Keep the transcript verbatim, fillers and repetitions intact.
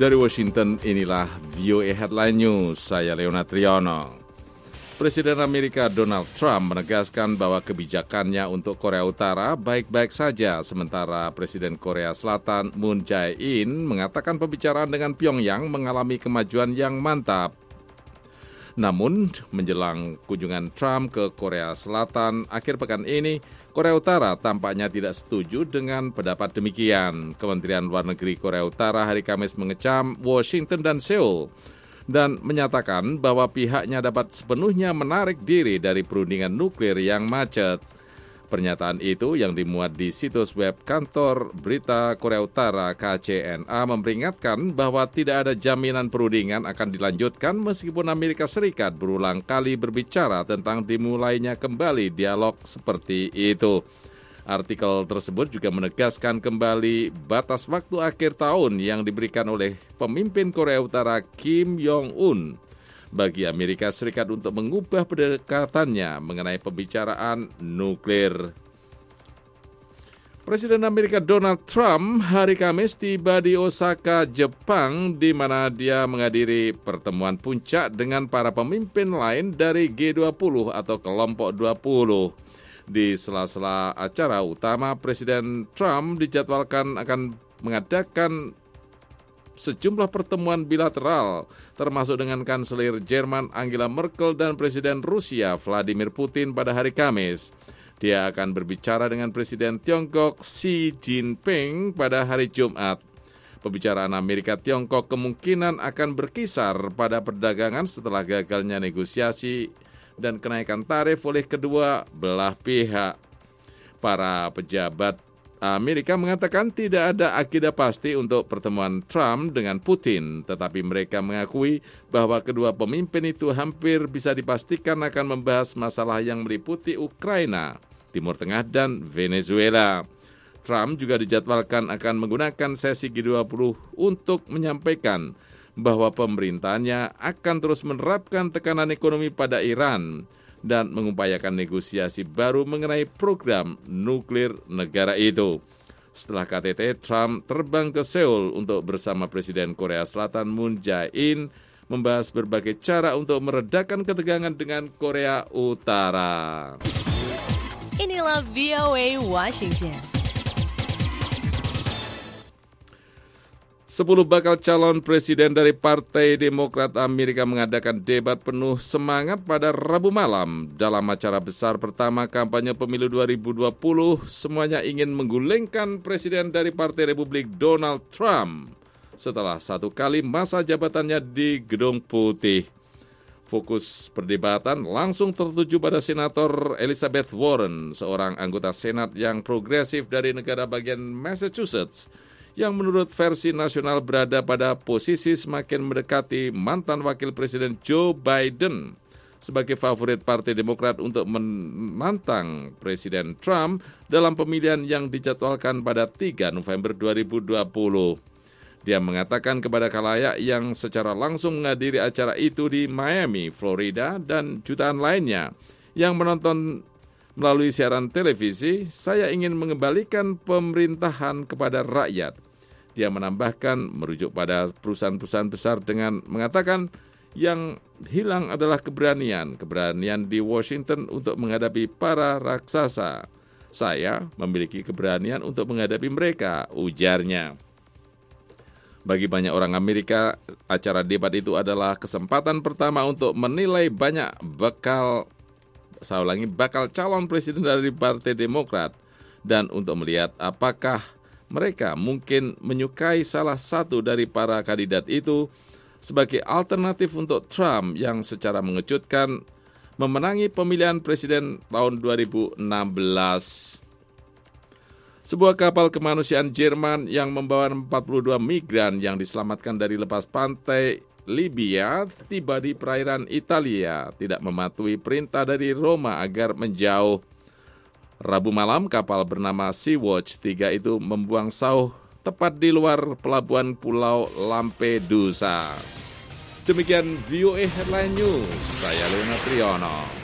Dari Washington, inilah V O A Headline News. Saya Leona Triyono. Presiden Amerika Donald Trump menegaskan bahwa kebijakannya untuk Korea Utara baik-baik saja, sementara Presiden Korea Selatan Moon Jae-in mengatakan pembicaraan dengan Pyongyang mengalami kemajuan yang mantap. Namun, menjelang kunjungan Trump ke Korea Selatan akhir pekan ini, Korea Utara tampaknya tidak setuju dengan pendapat demikian. Kementerian Luar Negeri Korea Utara hari Kamis mengecam Washington dan Seoul dan menyatakan bahwa pihaknya dapat sepenuhnya menarik diri dari perundingan nuklir yang macet. Pernyataan itu yang dimuat di situs web kantor berita Korea Utara K C N A memperingatkan bahwa tidak ada jaminan perundingan akan dilanjutkan meskipun Amerika Serikat berulang kali berbicara tentang dimulainya kembali dialog seperti itu. Artikel tersebut juga menegaskan kembali batas waktu akhir tahun yang diberikan oleh pemimpin Korea Utara Kim Jong-un bagi Amerika Serikat untuk mengubah pendekatannya mengenai pembicaraan nuklir. Presiden Amerika Donald Trump hari Kamis tiba di Osaka, Jepang, di mana dia menghadiri pertemuan puncak dengan para pemimpin lain dari G dua puluh atau kelompok dua puluh. Di sela-sela acara utama, Presiden Trump dijadwalkan akan mengadakan sejumlah pertemuan bilateral, termasuk dengan Kanselir Jerman Angela Merkel dan Presiden Rusia Vladimir Putin pada hari Kamis. Dia akan berbicara dengan Presiden Tiongkok Xi Jinping pada hari Jumat. Pembicaraan Amerika-Tiongkok kemungkinan akan berkisar pada perdagangan setelah gagalnya negosiasi dan kenaikan tarif oleh kedua belah pihak. Para pejabat Amerika mengatakan tidak ada agenda pasti untuk pertemuan Trump dengan Putin, tetapi mereka mengakui bahwa kedua pemimpin itu hampir bisa dipastikan akan membahas masalah yang meliputi Ukraina, Timur Tengah, dan Venezuela. Trump juga dijadwalkan akan menggunakan sesi G dua puluh untuk menyampaikan bahwa pemerintahannya akan terus menerapkan tekanan ekonomi pada Iran dan mengupayakan negosiasi baru mengenai program nuklir negara itu. Setelah K T T, Trump terbang ke Seoul untuk bersama Presiden Korea Selatan Moon Jae-in membahas berbagai cara untuk meredakan ketegangan dengan Korea Utara. Inilah V O A Washington. Sepuluh bakal calon presiden dari Partai Demokrat Amerika mengadakan debat penuh semangat pada Rabu malam. Dalam acara besar pertama kampanye pemilu dua ribu dua puluh, semuanya ingin menggulingkan presiden dari Partai Republik Donald Trump setelah satu kali masa jabatannya di Gedung Putih. Fokus perdebatan langsung tertuju pada Senator Elizabeth Warren, seorang anggota Senat yang progresif dari negara bagian Massachusetts, yang menurut versi nasional berada pada posisi semakin mendekati mantan wakil presiden Joe Biden sebagai favorit Partai Demokrat untuk menantang Presiden Trump dalam pemilihan yang dijadwalkan pada tiga November dua ribu dua puluh. Dia mengatakan kepada khalayak yang secara langsung menghadiri acara itu di Miami, Florida, dan jutaan lainnya yang menonton melalui siaran televisi, saya ingin mengembalikan pemerintahan kepada rakyat. Dia menambahkan merujuk pada perusahaan-perusahaan besar dengan mengatakan yang hilang adalah keberanian, keberanian di Washington untuk menghadapi para raksasa. Saya memiliki keberanian untuk menghadapi mereka, ujarnya. Bagi banyak orang Amerika, acara debat itu adalah kesempatan pertama untuk menilai banyak bakal Saya ulangi, bakal calon presiden dari Partai Demokrat dan untuk melihat apakah mereka mungkin menyukai salah satu dari para kandidat itu sebagai alternatif untuk Trump yang secara mengejutkan memenangi pemilihan presiden tahun dua ribu enam belas. Sebuah kapal kemanusiaan Jerman yang membawa empat puluh dua migran yang diselamatkan dari lepas pantai Libya tiba di perairan Italia, tidak mematuhi perintah dari Roma agar menjauh. Rabu malam, kapal bernama Sea-Watch tiga itu membuang sauh tepat di luar pelabuhan Pulau Lampedusa. Demikian V O A Headline News, saya Leona Triyono.